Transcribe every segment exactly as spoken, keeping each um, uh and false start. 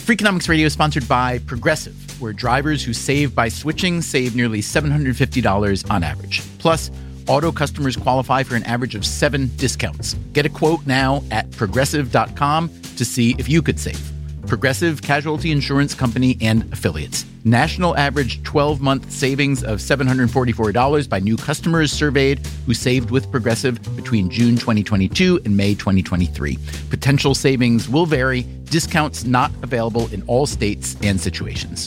Freakonomics Radio is sponsored by Progressive, where drivers who save by switching save nearly seven hundred fifty dollars on average. Plus, auto customers qualify for an average of seven discounts. Get a quote now at progressive dot com to see if you could save. Progressive Casualty Insurance Company and Affiliates. National average twelve-month savings of seven hundred forty-four dollars by new customers surveyed who saved with Progressive between June twenty twenty-two and May twenty twenty-three. Potential savings will vary. Discounts not available in all states and situations.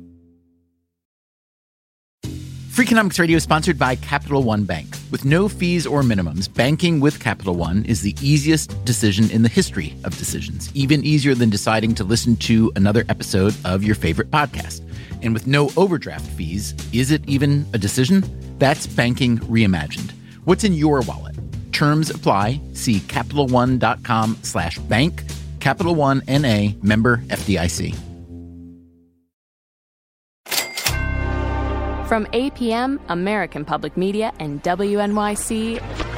Freakonomics Radio is sponsored by Capital One Bank. With no fees or minimums, banking with Capital One is the easiest decision in the history of decisions, even easier than deciding to listen to another episode of your favorite podcast. And with no overdraft fees, is it even a decision? That's banking reimagined. What's in your wallet? Terms apply. See CapitalOne.com slash bank. Capital One N A, member F D I C. From A P M, American Public Media, and W N Y C,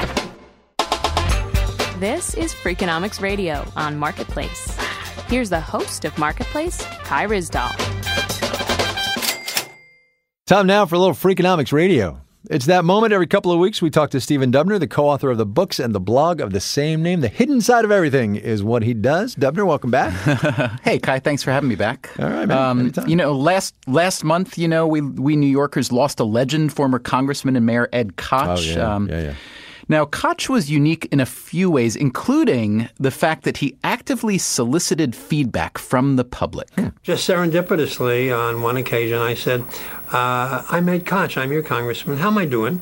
this is Freakonomics Radio on Marketplace. Here's the host of Marketplace, Kai Ryssdal. Time now for a little Freakonomics Radio. It's that moment every couple of weeks we talk to Stephen Dubner, the co-author of the books and the blog of the same name. The hidden side of everything is what he does. Dubner, welcome back. Hey, Kai, thanks for having me back. All right, man. Um, Anytime. you know, last last month, you know, we we New Yorkers lost a legend, former Congressman and Mayor Ed Koch. Oh, yeah, um, yeah, yeah. Now, Koch was unique in a few ways, including the fact that he actively solicited feedback from the public. Just serendipitously, on one occasion, I said, uh, I'm Ed Koch, I'm your congressman. How am I doing?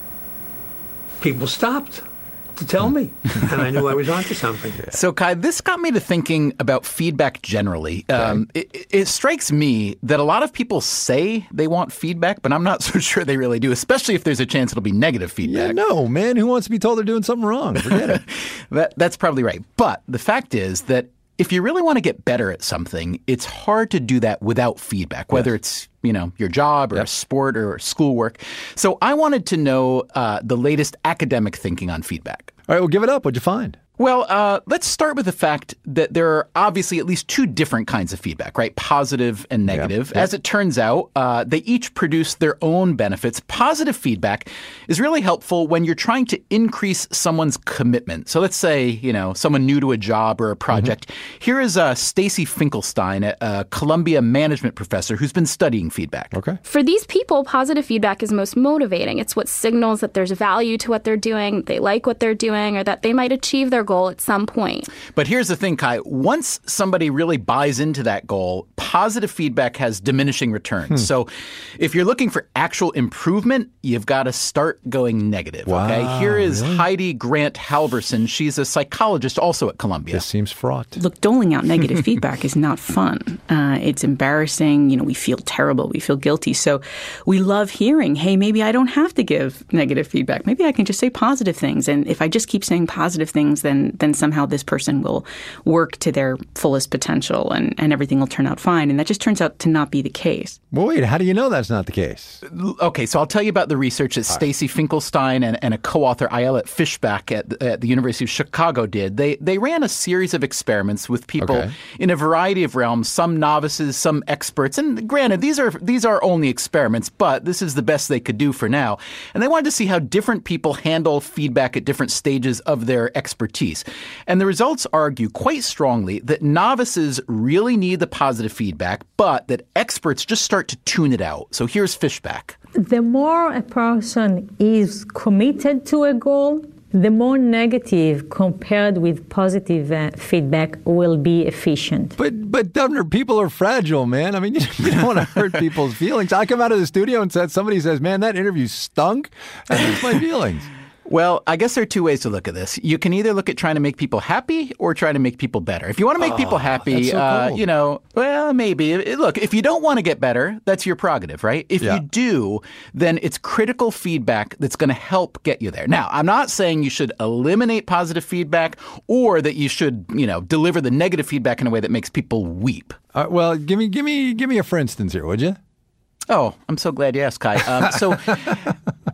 People stopped to tell me, and I knew I was onto something. So, Kai, this got me to thinking about feedback generally. Um, it, it strikes me that a lot of people say they want feedback, but I'm not so sure they really do, especially if there's a chance it'll be negative feedback. Yeah, no, man. Who wants to be told they're doing something wrong? Forget it. that, that's probably right. But the fact is that if you really want to get better at something, it's hard to do that without feedback, whether yes. it's you know, your job or yep. a sport or schoolwork. So I wanted to know uh, the latest academic thinking on feedback. All right, well, give it up. What'd you find? Well, uh, let's start with the fact that there are obviously at least two different kinds of feedback, right? Positive and negative. Yep, yep. As it turns out, uh, they each produce their own benefits. Positive feedback is really helpful when you're trying to increase someone's commitment. So let's say, you know, someone new to a job or a project. Mm-hmm. Here is uh, Stacy Finkelstein, a, a Columbia management professor who's been studying feedback. Okay. For these people, positive feedback is most motivating. It's what signals that there's value to what they're doing, they like what they're doing, or that they might achieve their goal at some point. But here's the thing, Kai. Once somebody really buys into that goal, positive feedback has diminishing returns. Hmm. So if you're looking for actual improvement, you've got to start going negative. Wow, okay. Here is really? Heidi Grant Halverson. She's a psychologist also at Columbia. This seems fraught. Look, doling out negative feedback is not fun. Uh, it's embarrassing. You know, we feel terrible. We feel guilty. So we love hearing, hey, maybe I don't have to give negative feedback. Maybe I can just say positive things. And if I just keep saying positive things, then then somehow this person will work to their fullest potential and, and everything will turn out fine. And that just turns out to not be the case. Well, wait, how do you know that's not the case? Okay, so I'll tell you about the research that Stacy Finkelstein and, and a co-author, Ayelet Fishback at, at the University of Chicago did. They they ran a series of experiments with people okay. in a variety of realms, some novices, some experts. And granted, these are these are only experiments, but this is the best they could do for now. And they wanted to see how different people handle feedback at different stages of their expertise. And the results argue quite strongly that novices really need the positive feedback, but that experts just start to tune it out. So here's Fishback. The more a person is committed to a goal, the more negative compared with positive uh, feedback will be efficient. But, but Dubner, people are fragile, man. I mean, you, you don't want to hurt people's feelings. I come out of the studio and said, somebody says, man, that interview stunk. That hurts my feelings. Well, I guess there are two ways to look at this. You can either look at trying to make people happy or try to make people better. If you want to make oh, people happy, so uh, cool. you know, well, maybe. Look, if you don't want to get better, that's your prerogative, right? If yeah. you do, then it's critical feedback that's going to help get you there. Now, I'm not saying you should eliminate positive feedback or that you should, you know, deliver the negative feedback in a way that makes people weep. Uh, well, give me, give me, give me a for instance here, would you? Oh, I'm so glad you asked, Kai. Um, so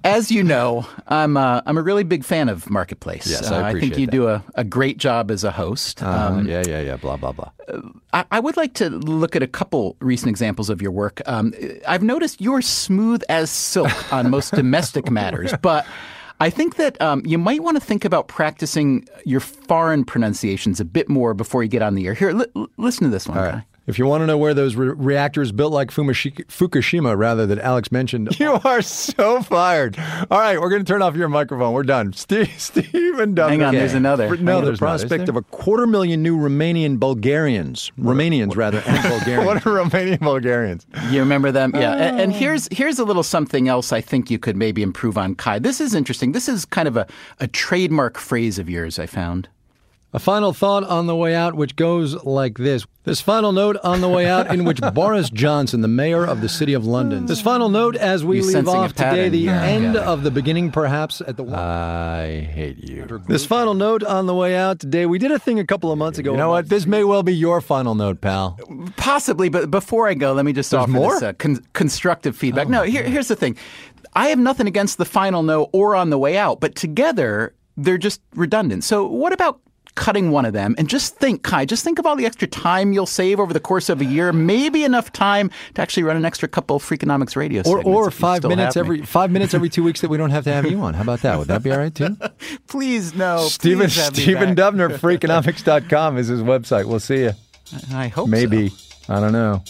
As you know, I'm uh, I'm a really big fan of Marketplace. Yes, uh, I I think appreciate you that. do a, a great job as a host. Uh, Um, yeah, yeah, yeah. Blah blah blah. I, I would like to look at a couple recent examples of your work. Um, I've noticed you're smooth as silk on most domestic matters, but I think that um, you might want to think about practicing your foreign pronunciations a bit more before you get on the air. Here, li- listen to this one. All Kai. right. If you want to know where those re- reactors built like Fumashi- Fukushima, rather, that Alex mentioned, you are so fired. All right, we're going to turn off your microphone. We're done. Steve, Stephen Dubner. Hang on, there's another. For- No, Hang on, there's the not, prospect of a quarter million new Romanian Bulgarians. Romanians, rather, and Bulgarians. What are Romanian Bulgarians? You remember them? Yeah. And, and here's here's a little something else I think you could maybe improve on, Kai. This is interesting. This is kind of a, a trademark phrase of yours, I found. A final thought on the way out, which goes like this. This final note on the way out in which Boris Johnson, the mayor of the city of London. This final note as we You're leave sensing a off today, pattern the here. end Yeah. of the beginning, perhaps, at the... I hate you. This final note on the way out today, we did a thing a couple of months ago. You know what? This may well be your final note, pal. Possibly, but before I go, let me just There's offer more? this uh, con- constructive feedback. No, here, here's the thing. I have nothing against the final note or on the way out, but together, they're just redundant. So what about cutting one of them and just think, Kai, just think of all the extra time you'll save over the course of a year, maybe enough time to actually run an extra couple of Freakonomics radio Or, segments. or if you five still minutes have me. every five minutes every two weeks that we don't have to have you on. How about that? Would that be all right, too? Please, no. Stephen, please have me Stephen back. Dubner, Freakonomics dot com is his website. We'll see you. I hope Maybe. so. I don't know.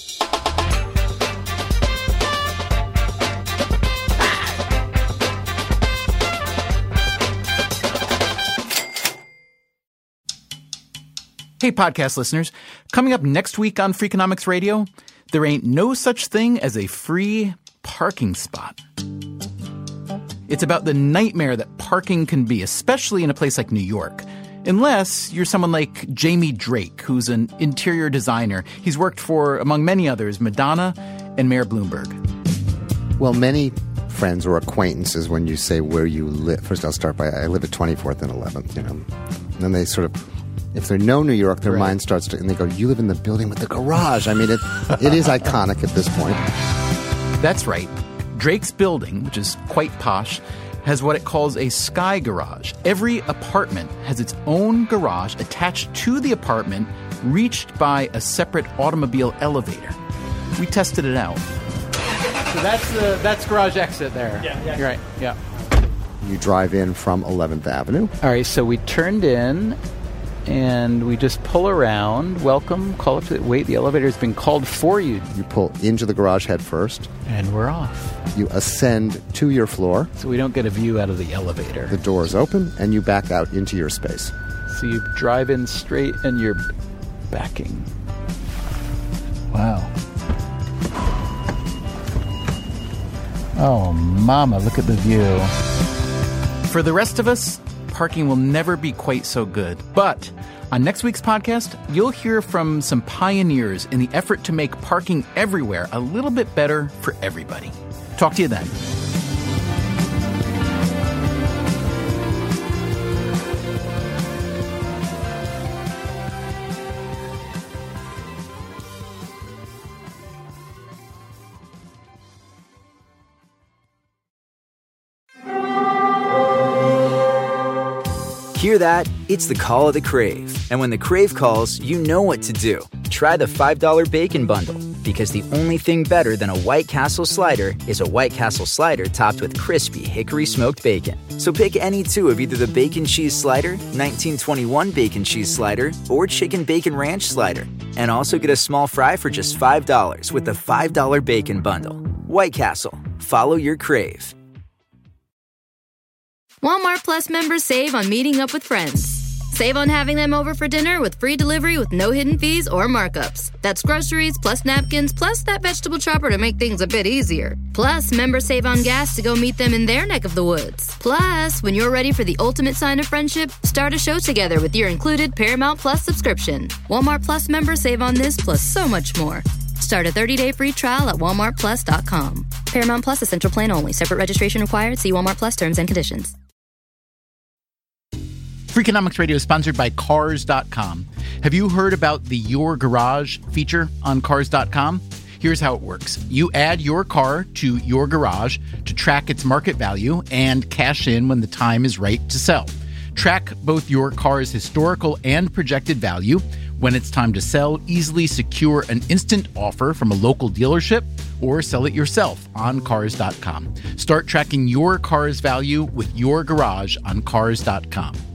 Hey, podcast listeners. Coming up next week on Freakonomics Radio, there ain't no such thing as a free parking spot. It's about the nightmare that parking can be, especially in a place like New York. Unless you're someone like Jamie Drake, who's an interior designer. He's worked for, among many others, Madonna and Mayor Bloomberg. Well, many friends or acquaintances, when you say where you live, first I'll start by, I live at twenty-fourth and eleventh, you know. And then they sort of, if they know New York, their Right. mind starts to, and they go, you live in the building with the garage. I mean, it it is iconic at this point. That's right. Drake's building, which is quite posh, has what it calls a sky garage. Every apartment has its own garage attached to the apartment, reached by a separate automobile elevator. We tested it out. So that's the that's garage exit there. Yeah, yeah. You're right. Yeah. You drive in from eleventh Avenue. All right, so we turned in and we just pull around. Welcome, call up to the wait, the elevator's been called for you. You pull into the garage head first. And we're off. You ascend to your floor. So we don't get a view out of the elevator. The doors open, and you back out into your space. So you drive in straight and you're backing. Wow. Oh, mama, look at the view. For the rest of us, parking will never be quite so good. But on next week's podcast, you'll hear from some pioneers in the effort to make parking everywhere a little bit better for everybody. Talk to you then. Hear that? It's the call of the Crave. And when the Crave calls, you know what to do. Try the five dollar Bacon Bundle, because the only thing better than a White Castle slider is a White Castle slider topped with crispy hickory smoked bacon. So pick any two of either the Bacon Cheese Slider, nineteen twenty-one Bacon Cheese Slider, or Chicken Bacon Ranch Slider. And also get a small fry for just five dollars with the five dollar Bacon Bundle. White Castle. Follow your Crave. Walmart Plus members save on meeting up with friends. Save on having them over for dinner with free delivery with no hidden fees or markups. That's groceries, plus napkins, plus that vegetable chopper to make things a bit easier. Plus, members save on gas to go meet them in their neck of the woods. Plus, when you're ready for the ultimate sign of friendship, start a show together with your included Paramount Plus subscription. Walmart Plus members save on this plus so much more. Start a thirty-day free trial at walmart plus dot com. Paramount Plus Essential Plan only. Separate registration required. See Walmart Plus terms and conditions. Freakonomics Radio is sponsored by Cars dot com. Have you heard about the Your Garage feature on Cars dot com? Here's how it works. You add your car to Your Garage to track its market value and cash in when the time is right to sell. Track both your car's historical and projected value. When it's time to sell, easily secure an instant offer from a local dealership or sell it yourself on cars dot com. Start tracking your car's value with Your Garage on cars dot com.